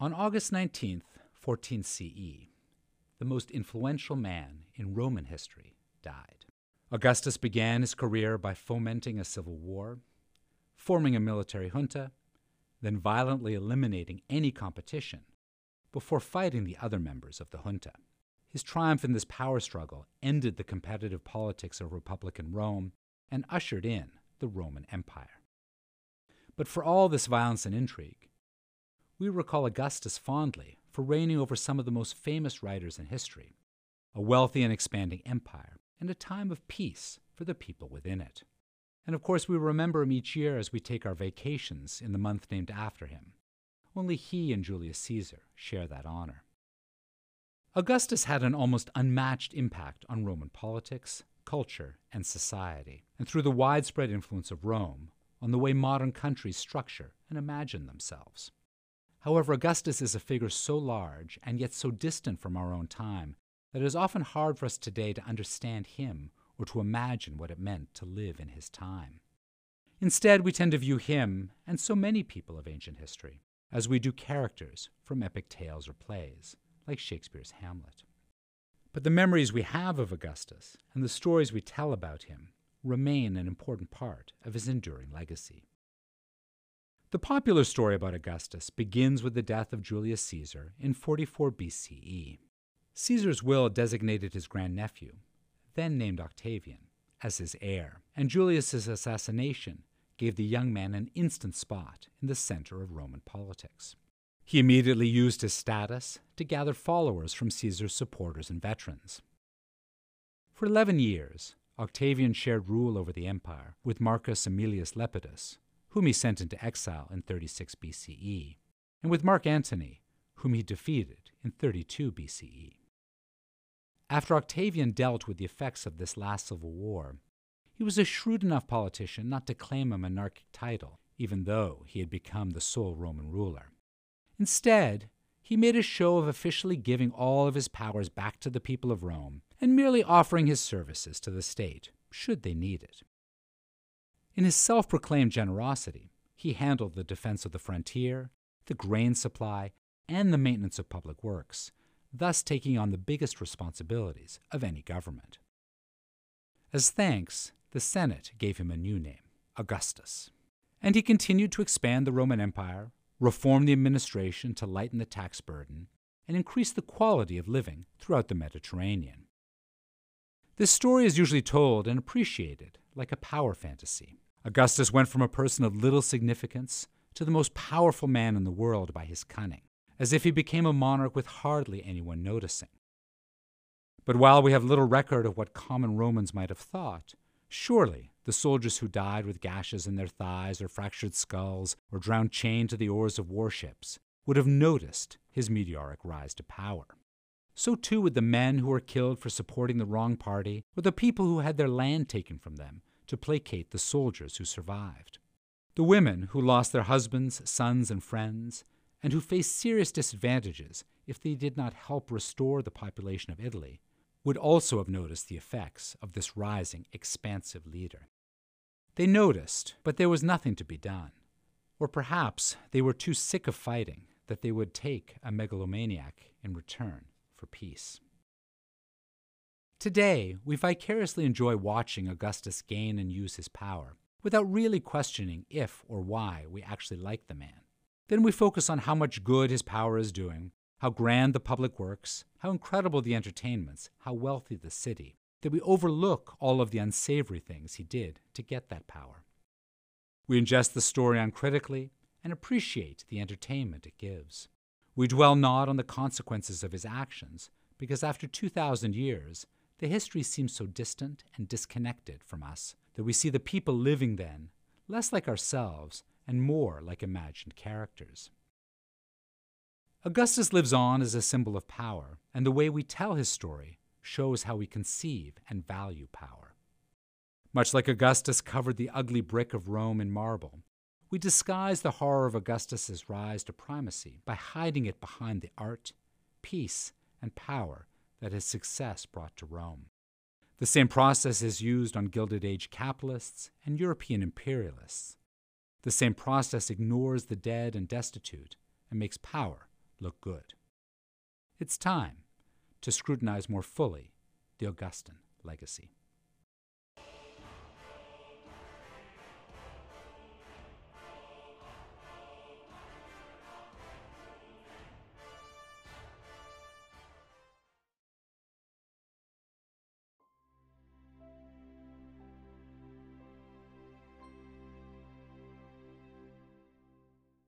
On August 19th, 14 CE, the most influential man in Roman history died. Augustus began his career by fomenting a civil war, forming a military junta, then violently eliminating any competition before fighting the other members of the junta. His triumph in this power struggle ended the competitive politics of Republican Rome and ushered in the Roman Empire. But for all this violence and intrigue, we recall Augustus fondly for reigning over some of the most famous writers in history, a wealthy and expanding empire, and a time of peace for the people within it. And of course, we remember him each year as we take our vacations in the month named after him. Only he and Julius Caesar share that honor. Augustus had an almost unmatched impact on Roman politics, culture, and society, and through the widespread influence of Rome on the way modern countries structure and imagine themselves. However, Augustus is a figure so large and yet so distant from our own time that it is often hard for us today to understand him or to imagine what it meant to live in his time. Instead, we tend to view him, and so many people of ancient history, as we do characters from epic tales or plays, like Shakespeare's Hamlet. But the memories we have of Augustus and the stories we tell about him remain an important part of his enduring legacy. The popular story about Augustus begins with the death of Julius Caesar in 44 BCE. Caesar's will designated his grandnephew, then named Octavian, as his heir, and Julius's assassination gave the young man an instant spot in the center of Roman politics. He immediately used his status to gather followers from Caesar's supporters and veterans. For 11 years, Octavian shared rule over the empire with Marcus Aemilius Lepidus, whom he sent into exile in 36 BCE, and with Mark Antony, whom he defeated in 32 BCE. After Octavian dealt with the effects of this last civil war, he was a shrewd enough politician not to claim a monarchic title, even though he had become the sole Roman ruler. Instead, he made a show of officially giving all of his powers back to the people of Rome and merely offering his services to the state, should they need it. In his self-proclaimed generosity, he handled the defense of the frontier, the grain supply, and the maintenance of public works, thus taking on the biggest responsibilities of any government. As thanks, the Senate gave him a new name, Augustus, and he continued to expand the Roman Empire, reform the administration to lighten the tax burden, and increase the quality of living throughout the Mediterranean. This story is usually told and appreciated like a power fantasy. Augustus went from a person of little significance to the most powerful man in the world by his cunning, as if he became a monarch with hardly anyone noticing. But while we have little record of what common Romans might have thought, surely the soldiers who died with gashes in their thighs or fractured skulls or drowned chained to the oars of warships would have noticed his meteoric rise to power. So too would the men who were killed for supporting the wrong party or the people who had their land taken from them to placate the soldiers who survived. The women who lost their husbands, sons, and friends, and who faced serious disadvantages if they did not help restore the population of Italy, would also have noticed the effects of this rising, expansive leader. They noticed, but there was nothing to be done. Or perhaps they were too sick of fighting that they would take a megalomaniac in return for peace. Today, we vicariously enjoy watching Augustus gain and use his power, without really questioning if or why we actually like the man. Then we focus on how much good his power is doing, how grand the public works, how incredible the entertainments, how wealthy the city, that we overlook all of the unsavory things he did to get that power. We ingest the story uncritically and appreciate the entertainment it gives. We dwell not on the consequences of his actions, because after 2,000 years, the history seems so distant and disconnected from us that we see the people living then less like ourselves and more like imagined characters. Augustus lives on as a symbol of power, and the way we tell his story shows how we conceive and value power. Much like Augustus covered the ugly brick of Rome in marble, we disguise the horror of Augustus's rise to primacy by hiding it behind the art, peace, and power that his success brought to Rome. The same process is used on Gilded Age capitalists and European imperialists. The same process ignores the dead and destitute and makes power look good. It's time to scrutinize more fully the Augustan legacy.